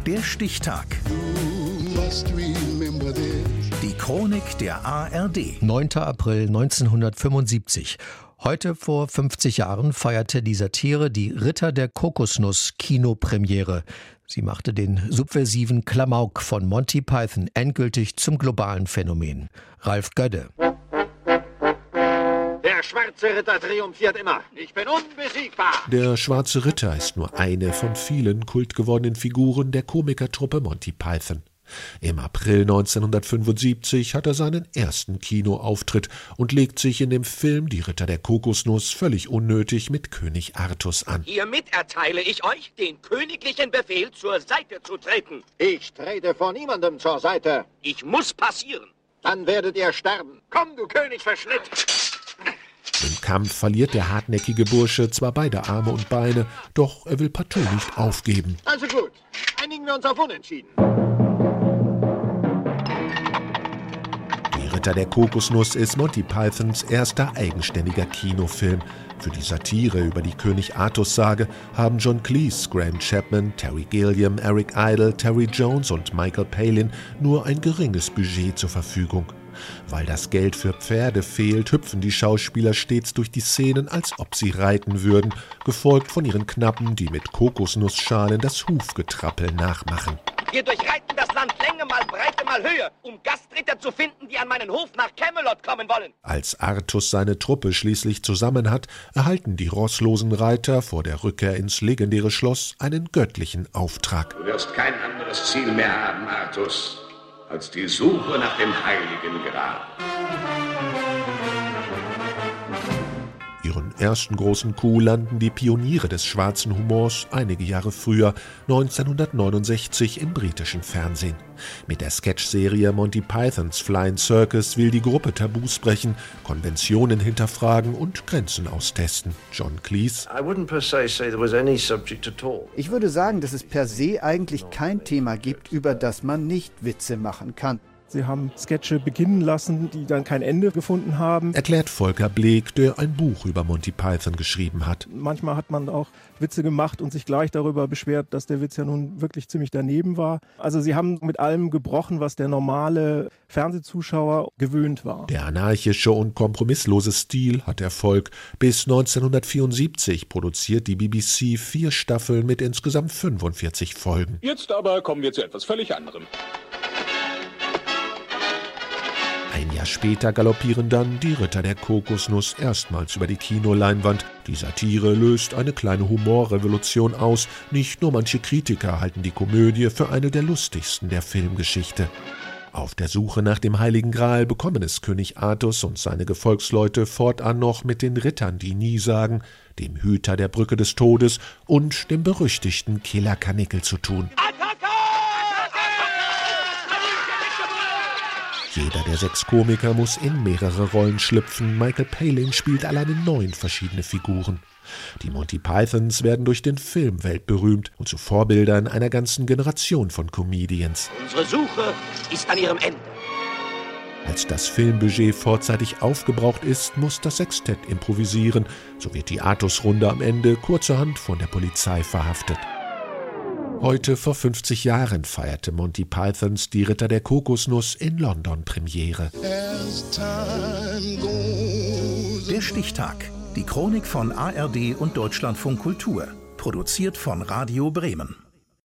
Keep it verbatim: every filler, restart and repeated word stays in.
Der Stichtag. Die Chronik der A R D. neunter April neunzehnhundertfünfundsiebzig. Heute vor fünfzig Jahren feierte die Satire Die Ritter der Kokosnuss Kinopremiere. Sie machte den subversiven Klamauk von Monty Python endgültig zum globalen Phänomen. Ralf Gödde. Der schwarze Ritter triumphiert immer. Ich bin unbesiegbar. Der schwarze Ritter ist nur eine von vielen kultgewordenen Figuren der Komikertruppe Monty Python. Im April neunzehnhundertfünfundsiebzig hat er seinen ersten Kinoauftritt und legt sich in dem Film Die Ritter der Kokosnuss völlig unnötig mit König Artus an. Hiermit erteile ich euch den königlichen Befehl, zur Seite zu treten. Ich trete vor niemandem zur Seite. Ich muss passieren. Dann werdet ihr sterben. Komm, du König Verschnitt! Im Kampf verliert der hartnäckige Bursche zwar beide Arme und Beine, doch er will partout nicht aufgeben. Also gut, einigen wir uns auf Unentschieden. Die Ritter der Kokosnuss ist Monty Pythons erster eigenständiger Kinofilm. Für die Satire über die König Artus-Sage haben John Cleese, Graham Chapman, Terry Gilliam, Eric Idle, Terry Jones und Michael Palin nur ein geringes Budget zur Verfügung. Weil das Geld für Pferde fehlt, hüpfen die Schauspieler stets durch die Szenen, als ob sie reiten würden, gefolgt von ihren Knappen, die mit Kokosnussschalen das Hufgetrappel nachmachen. Wir durchreiten das Land Länge mal Breite mal Höhe, um Gastritter zu finden, die an meinen Hof nach Camelot kommen wollen. Als Artus seine Truppe schließlich zusammen hat, erhalten die rosslosen Reiter vor der Rückkehr ins legendäre Schloss einen göttlichen Auftrag. Du wirst kein anderes Ziel mehr haben, Artus, als die Suche nach dem heiligen Gral. Ihren ersten großen Coup landen die Pioniere des schwarzen Humors einige Jahre früher, neunzehnhundertneunundsechzig im britischen Fernsehen. Mit der Sketchserie Monty Pythons Flying Circus will die Gruppe Tabus brechen, Konventionen hinterfragen und Grenzen austesten. John Cleese: Ich würde sagen, dass es per se eigentlich kein Thema gibt, über das man nicht Witze machen kann. Sie haben Sketche beginnen lassen, die dann kein Ende gefunden haben. Erklärt Volker Bleek, der ein Buch über Monty Python geschrieben hat. Manchmal hat man auch Witze gemacht und sich gleich darüber beschwert, dass der Witz ja nun wirklich ziemlich daneben war. Also sie haben mit allem gebrochen, was der normale Fernsehzuschauer gewöhnt war. Der anarchische und kompromisslose Stil hat Erfolg. Bis neunzehnhundertvierundsiebzig produziert die B B C vier Staffeln mit insgesamt fünfundvierzig Folgen. Jetzt aber kommen wir zu etwas völlig anderem. Ein Jahr später galoppieren dann die Ritter der Kokosnuss erstmals über die Kinoleinwand. Die Satire löst eine kleine Humorrevolution aus. Nicht nur manche Kritiker halten die Komödie für eine der lustigsten der Filmgeschichte. Auf der Suche nach dem Heiligen Gral bekommen es König Artus und seine Gefolgsleute fortan noch mit den Rittern, die nie sagen, dem Hüter der Brücke des Todes und dem berüchtigten Killer Karnickel zu tun. Jeder der sechs Komiker muss in mehrere Rollen schlüpfen. Michael Palin spielt alleine neun verschiedene Figuren. Die Monty Pythons werden durch den Film weltberühmt und zu Vorbildern einer ganzen Generation von Comedians. Unsere Suche ist an ihrem Ende. Als das Filmbudget vorzeitig aufgebraucht ist, muss das Sextett improvisieren. So wird die Artus-Runde am Ende kurzerhand von der Polizei verhaftet. Heute vor fünfzig Jahren feierte Monty Pythons Die Ritter der Kokosnuss in London Premiere. Der Stichtag. Die Chronik von A R D und Deutschlandfunk Kultur. Produziert von Radio Bremen.